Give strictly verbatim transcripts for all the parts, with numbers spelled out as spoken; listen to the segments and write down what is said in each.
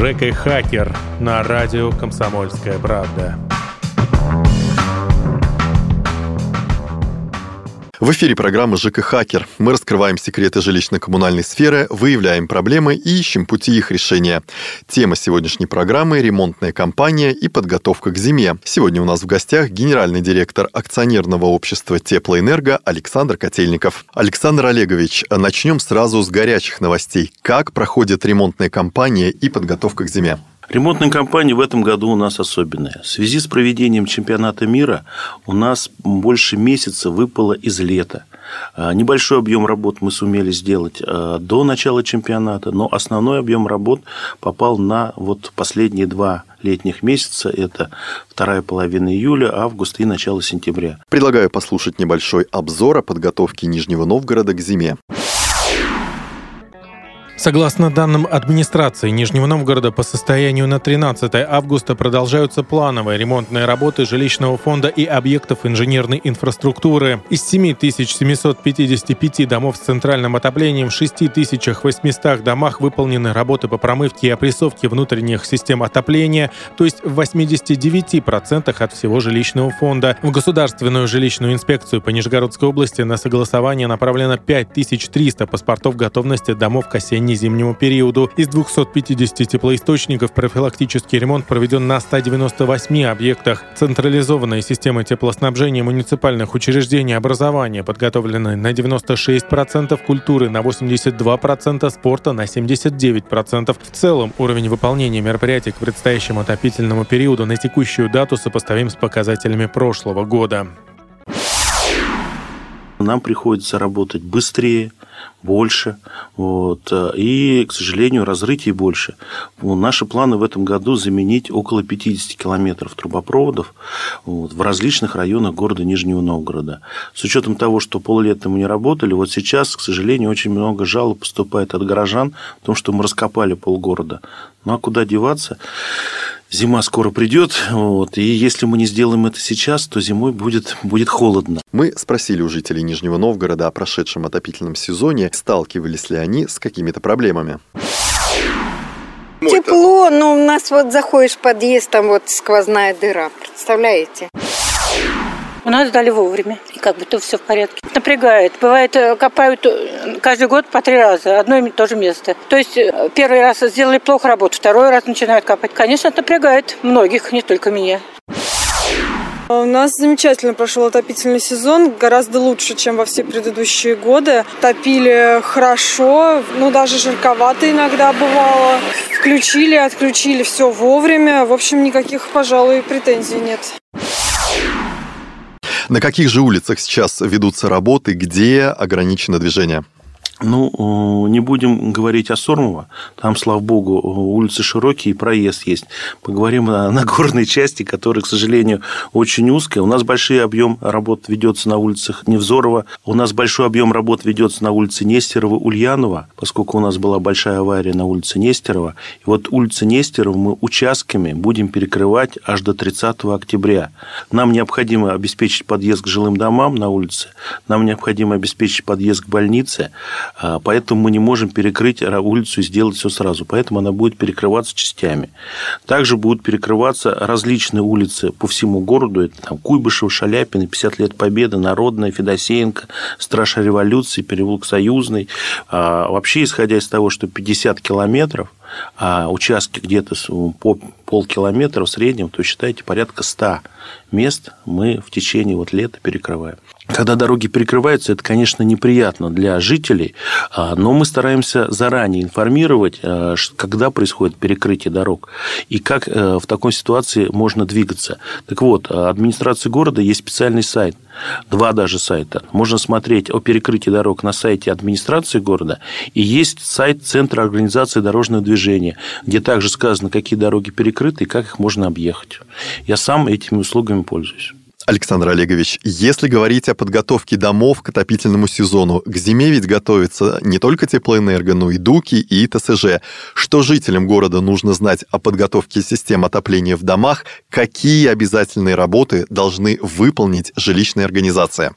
ЖК-хакер на радио «Комсомольская правда». В эфире программа «ЖК-хакер». Мы раскрываем секреты жилищно-коммунальной сферы, выявляем проблемы и ищем пути их решения. Тема сегодняшней программы – ремонтная кампания и подготовка к зиме. Сегодня у нас в гостях генеральный директор акционерного общества «Теплоэнерго» Александр Котельников. Александр Олегович, начнем сразу с горячих новостей. Как проходит ремонтная кампания и подготовка к зиме? Ремонтная кампания в этом году у нас особенная. В связи с проведением чемпионата мира у нас больше месяца выпало из лета. Небольшой объем работ мы сумели сделать до начала чемпионата, но основной объем работ попал на вот последние два летних месяца. Это вторая половина июля, август и начало сентября. Предлагаю послушать небольшой обзор о подготовке Нижнего Новгорода к зиме. Согласно данным администрации Нижнего Новгорода, по состоянию на тринадцатое августа продолжаются плановые ремонтные работы жилищного фонда и объектов инженерной инфраструктуры. Из семь тысяч семьсот пятьдесят пять домов с центральным отоплением в шесть тысяч восемьсот домах выполнены работы по промывке и опрессовке внутренних систем отопления, то есть в восемьдесят девять процентов от всего жилищного фонда. В Государственную жилищную инспекцию по Нижегородской области на согласование направлено пять тысяч триста паспортов готовности домов к осенней зимнему периоду. Из двухсот пятидесяти теплоисточников профилактический ремонт проведен на ста девяноста восьми объектах. Централизованные системы теплоснабжения муниципальных учреждений образования подготовлены на девяносто шесть процентов, культуры на восемьдесят два процента, спорта на семьдесят девять процентов. В целом, уровень выполнения мероприятий к предстоящему отопительному периоду на текущую дату сопоставим с показателями прошлого года. Нам приходится работать быстрее, больше, вот, и, к сожалению, разрытий больше. Наши планы в этом году заменить около пятьдесят километров трубопроводов вот, в различных районах города Нижнего Новгорода. С учетом того, что поллета мы не работали, вот сейчас, к сожалению, очень много жалоб поступает от горожан о том, что мы раскопали полгорода. Ну а куда деваться? Зима скоро придет, вот, и если мы не сделаем это сейчас, то зимой будет, будет холодно. Мы спросили у жителей Нижнего Новгорода о прошедшем отопительном сезоне, сталкивались ли они с какими-то проблемами. Тепло, но у нас вот заходишь в подъезд, там вот сквозная дыра, представляете? У нас сдали вовремя, и как бы то все в порядке. Напрягает. Бывает, копают каждый год по три раза, одно и то же место. То есть первый раз сделали плохо работу, второй раз начинают копать. Конечно, это напрягает многих, не только меня. У нас замечательно прошел отопительный сезон, гораздо лучше, чем во все предыдущие годы. Топили хорошо, ну даже жарковато иногда бывало. Включили, отключили все вовремя. В общем, никаких, пожалуй, претензий нет. На каких же улицах сейчас ведутся работы, где ограничено движение? Ну, не будем говорить о Сормово. Там, слава богу, улицы широкие и проезд есть. Поговорим о Нагорной части, которая, к сожалению, очень узкая. У нас большой объем работ ведется на улицах Невзорова. У нас большой объем работ ведется на улице Нестерова, Ульянова, поскольку у нас была большая авария на улице Нестерова. И вот улицу Нестерова мы участками будем перекрывать аж до тридцатого октября. Нам необходимо обеспечить подъезд к жилым домам на улице. Нам необходимо обеспечить подъезд к больнице. Поэтому мы не можем перекрыть улицу и сделать все сразу. Поэтому она будет перекрываться частями. Также будут перекрываться различные улицы по всему городу. Это там Куйбышева, Шаляпина, пятьдесят лет Победы, Народная, Федосеенко, Страж революции, переулок Союзный. Вообще, исходя из того, что пятьдесят километров, а участки где-то по полкилометра в среднем, то считайте, порядка ста мест мы в течение вот лета перекрываем. Когда дороги перекрываются, это, конечно, неприятно для жителей, но мы стараемся заранее информировать, когда происходит перекрытие дорог и как в такой ситуации можно двигаться. Так вот, администрации города есть специальный сайт, два даже сайта. Можно смотреть о перекрытии дорог на сайте администрации города, и есть сайт Центра организации дорожного движения, где также сказано, какие дороги перекрыты и как их можно объехать. Я сам этими услугами пользуюсь. Александр Олегович, если говорить о подготовке домов к отопительному сезону, к зиме ведь готовится не только Теплоэнерго, но и ДУКи и ТСЖ. Что жителям города нужно знать о подготовке систем отопления в домах? Какие обязательные работы должны выполнить жилищные организации?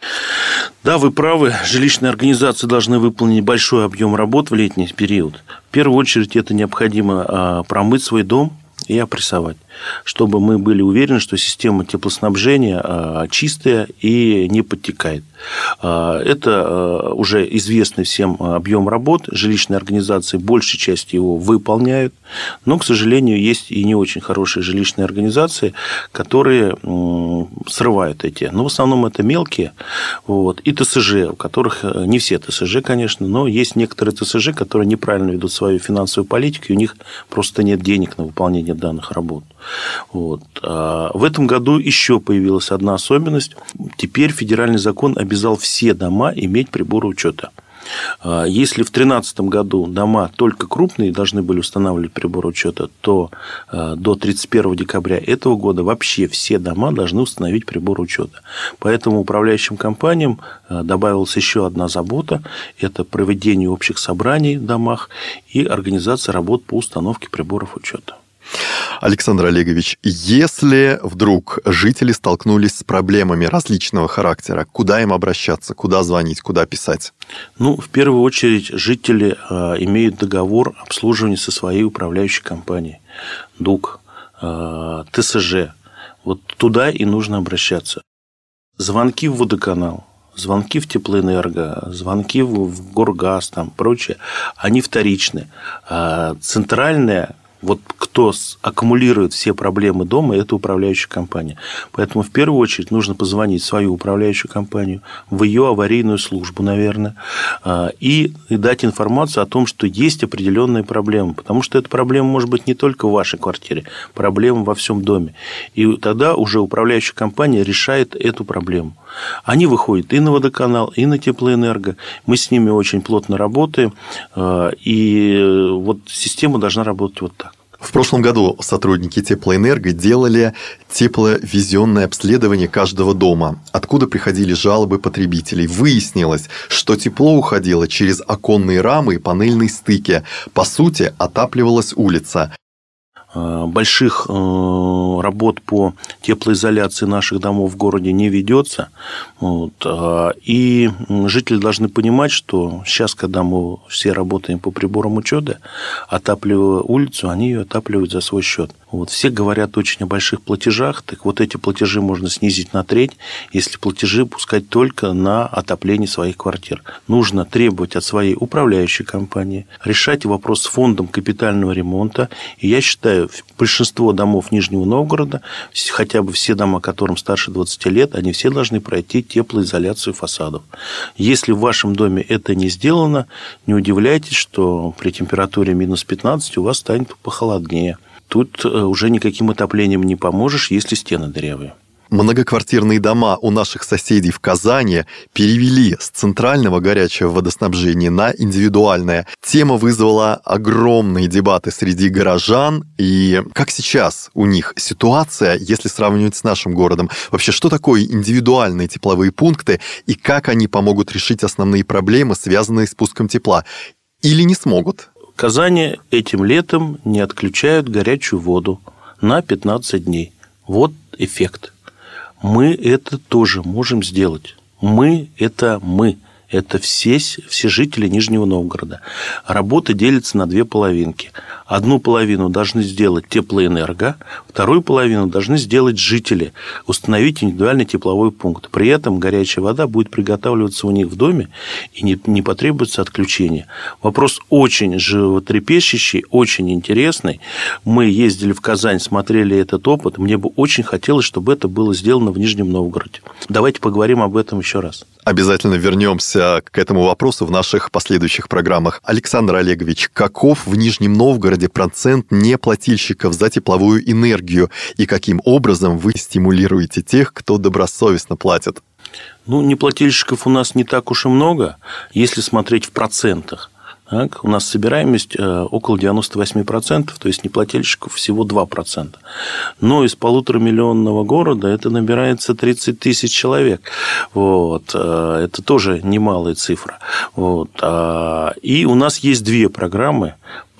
Да, вы правы. Жилищные организации должны выполнить большой объем работ в летний период. В первую очередь, это необходимо промыть свой дом и опрессовать, чтобы мы были уверены, что система теплоснабжения чистая и не подтекает. Это уже известный всем объем работ. Жилищные организации большей части его выполняют. Но, к сожалению, есть и не очень хорошие жилищные организации, которые срывают эти. Но в основном это мелкие. Вот. И ТСЖ, у которых не все ТСЖ, конечно, но есть некоторые ТСЖ, которые неправильно ведут свою финансовую политику, и у них просто нет денег на выполнение данных работ. Вот. В этом году еще появилась одна особенность. Теперь федеральный закон обязал все дома иметь приборы учета. Если в две тысячи тринадцатом году дома только крупные должны были устанавливать приборы учета, то до тридцать первого декабря этого года вообще все дома должны установить приборы учета. Поэтому управляющим компаниям добавилась еще одна забота – это проведение общих собраний в домах и организация работ по установке приборов учета. Александр Олегович, если вдруг жители столкнулись с проблемами различного характера, куда им обращаться, куда звонить, куда писать? Ну, в первую очередь, жители э, имеют договор обслуживания со своей управляющей компанией, ДУК, э, ТСЖ. Вот туда и нужно обращаться. Звонки в водоканал, звонки в теплоэнерго, звонки в Горгаз, там, прочее, они вторичны. А центральная, вот кто аккумулирует все проблемы дома, это управляющая компания. Поэтому в первую очередь нужно позвонить в свою управляющую компанию, в ее аварийную службу, наверное, и дать информацию о том, что есть определенные проблемы. Потому что эта проблема может быть не только в вашей квартире, проблема во всем доме. И тогда уже управляющая компания решает эту проблему. Они выходят и на водоканал, и на теплоэнерго. Мы с ними очень плотно работаем. И вот система должна работать вот так. В прошлом году сотрудники теплоэнерго делали тепловизионное обследование каждого дома. Откуда приходили жалобы потребителей? Выяснилось, что тепло уходило через оконные рамы и панельные стыки. По сути, отапливалась улица. Больших работ по теплоизоляции наших домов в городе не ведется. Вот. И жители должны понимать, что сейчас, когда мы все работаем по приборам учета, отапливая улицу, они ее отапливают за свой счет. Вот. Все говорят очень о больших платежах, так вот эти платежи можно снизить на треть, если платежи пускать только на отопление своих квартир. Нужно требовать от своей управляющей компании, решать вопрос с фондом капитального ремонта. И я считаю, большинство домов Нижнего Новгорода, хотя бы все дома, которым старше двадцати лет, они все должны пройти теплоизоляцию фасадов. Если в вашем доме это не сделано, не удивляйтесь, что при температуре минус пятнадцать у вас станет похолоднее. Тут уже никаким отоплением не поможешь, если стены дырявые. Многоквартирные дома у наших соседей в Казани перевели с центрального горячего водоснабжения на индивидуальное. Тема вызвала огромные дебаты среди горожан. И как сейчас у них ситуация, если сравнивать с нашим городом? Вообще, что такое индивидуальные тепловые пункты и как они помогут решить основные проблемы, связанные с пуском тепла? Или не смогут? В Казани этим летом не отключают горячую воду на пятнадцать дней. Вот эффект. Мы это тоже можем сделать. Мы – это мы. Это все, все жители Нижнего Новгорода. Работа делится на две половинки. Одну половину должны сделать теплоэнерго, вторую половину должны сделать жители, установить индивидуальный тепловой пункт. При этом горячая вода будет приготавливаться у них в доме, и не, не потребуется отключения. Вопрос очень животрепещущий, очень интересный. Мы ездили в Казань, смотрели этот опыт. Мне бы очень хотелось, чтобы это было сделано в Нижнем Новгороде. Давайте поговорим об этом еще раз. Обязательно вернемся к этому вопросу в наших последующих программах. Александр Олегович, каков в Нижнем Новгороде процент неплательщиков за тепловую энергию и каким образом вы стимулируете тех, кто добросовестно платит? Ну, неплательщиков у нас не так уж и много, если смотреть в процентах. Так, у нас собираемость около девяносто восемь процентов, то есть неплательщиков всего два процента. Но из полуторамиллионного города это набирается тридцать тысяч человек. Вот. Это тоже немалая цифра. Вот. И у нас есть две программы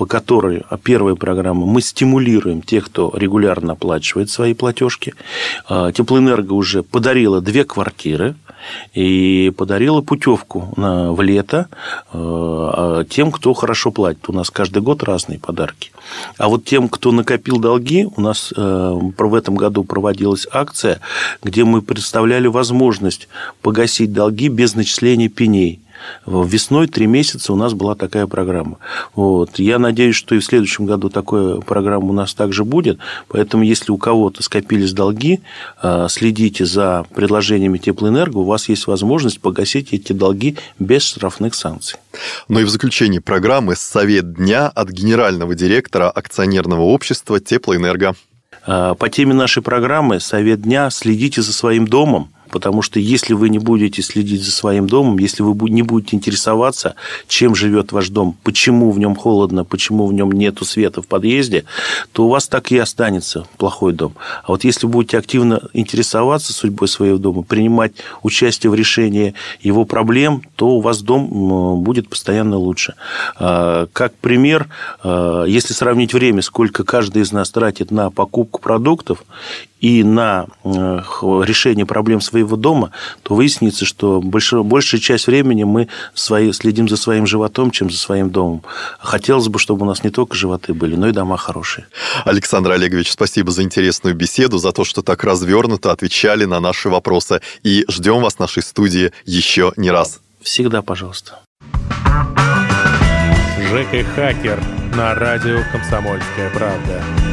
по которой, первая программа, мы стимулируем тех, кто регулярно оплачивает свои платежки. Теплоэнерго уже подарила две квартиры и подарила путевку на, в лето тем, кто хорошо платит. У нас каждый год разные подарки. А вот тем, кто накопил долги, у нас в этом году проводилась акция, где мы представляли возможность погасить долги без начисления пеней. Весной три месяца у нас была такая программа. Вот. Я надеюсь, что и в следующем году такая программа у нас также будет. Поэтому, если у кого-то скопились долги, следите за предложениями Теплоэнерго. У вас есть возможность погасить эти долги без штрафных санкций. Ну и в заключении программы совет дня от генерального директора акционерного общества Теплоэнерго. По теме нашей программы «Совет дня» следите за своим домом. Потому что если вы не будете следить за своим домом, если вы не будете интересоваться, чем живет ваш дом, почему в нем холодно, почему в нем нету света в подъезде, то у вас так и останется плохой дом. А вот если будете активно интересоваться судьбой своего дома, принимать участие в решении его проблем, то у вас дом будет постоянно лучше. Как пример, если сравнить время, сколько каждый из нас тратит на покупку продуктов и на решение проблем своего дома, то выяснится, что большая, большая часть времени мы свои, следим за своим животом, чем за своим домом. Хотелось бы, чтобы у нас не только животы были, но и дома хорошие. Александр Олегович, спасибо за интересную беседу, за то, что так развернуто отвечали на наши вопросы. И ждем вас в нашей студии еще не раз. Всегда, пожалуйста. ЖК Хакер на радио «Комсомольская правда».